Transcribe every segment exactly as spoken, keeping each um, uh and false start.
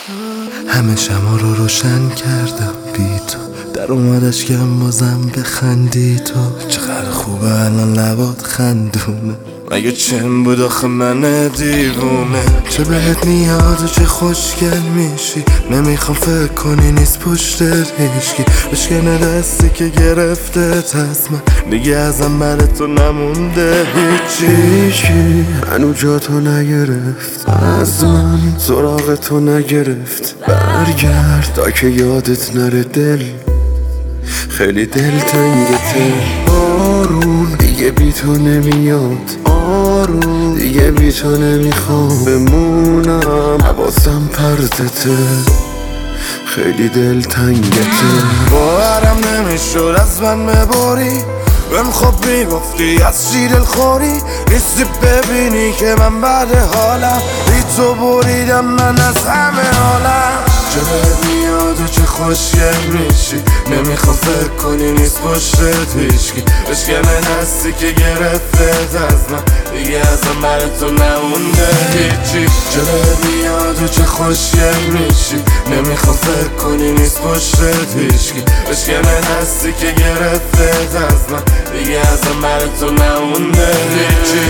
همه شما رو روشن کردم بی تو، در اومدش کم بازم بخندی تو. چقدر خوبه الان لبات خندونه، مگه چم بود آخه من دیوونه. چه بهت میاد و چه خوشگل میشی، نمیخوام فکر کنی نیست پشتت هیچکی. بشکنه دستی که گرفته از من، دیگه ازم بر تو نمونده هیچی. هیچی هنو جا تو نگرفت، از من سراغ تو نگرفت. برگرد تا که یادت نره دل، خیلی دل تنگته. آروم دیگه بی تو نمیاد، آروم دیگه بی تو نمیخوام بمونم. حواسم پرتته، خیلی دل تنگته. باورم نمیشد از من مباری، بهم خب میگفتی از چی دل خوری. نیستی ببینی که من بعد حالم بی تو بریدم من از همه حالم. چه بهت میاد و چه خوشگل میشی، نمیخوام فکر کنی نیست پشتت هیچکی. بشکنه دستی که گرفته از من، دیگه ازم بر تو نمونده هیچی. چه بهت میاد و چه خوشگل میشی، نمیخوام فکر کنی نیست پشتت هیچکی. بشکنه دستی که گرفته از من، دیگه ازم بر تو نمونده هیچی.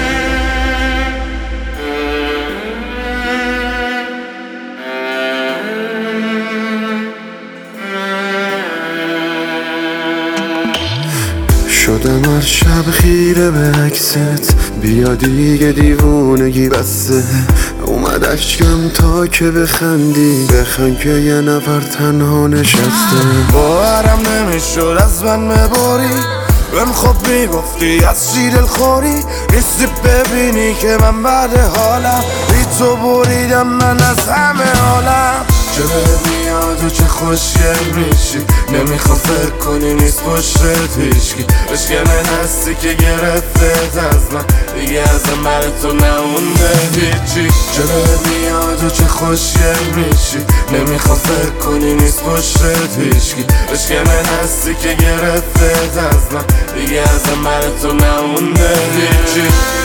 شدم از شب خیره به عکست، بیا دیگه دیوونگی بسته. اومد اشکم تا که بخندی، بخند که یه نفر تنها نشسته. باورم نمیشد از من مباری، بهم خب میگفتی از چی دل خوری. نیستی ببینی که من بعد حالم بی تو بریدم من از همه حالم. چه بهت میاد و چه خوشگل میشی، نمیخوام فکر کنی نیست پشتت هیچکی. بشکنه دستی که گرفته از من، دیگه ازم بر تو نمونده هیچی. چه بهت میاد و چه خوشگل میشی، نمیخوام فکر کنی نیست پشتت هیچکی. بشکنه دستی که گرفته از من، دیگه ازم بر تو نمونده هیچی.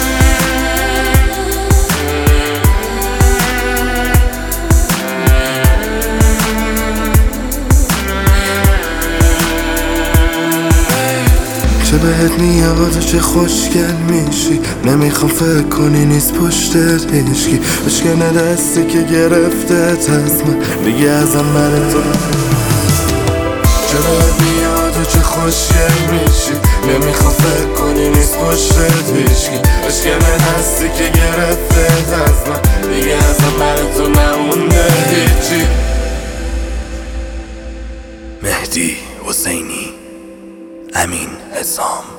چه بهت میاد و چه خوشگل میشی، نمیخوام فکر کنی نیست پشتت هیچکی. بشکنه دستی که گرفته از من، دیگه ازم بر تو. چه بهت میاد و چه خوشگل میشی، نمیخوام فکر کنی نیست پشتت هیچکی. بشکنه دستی که گرفته از من، دیگه ازم بر تو نمونده هیچی. مهدی حسینی، امین حسام.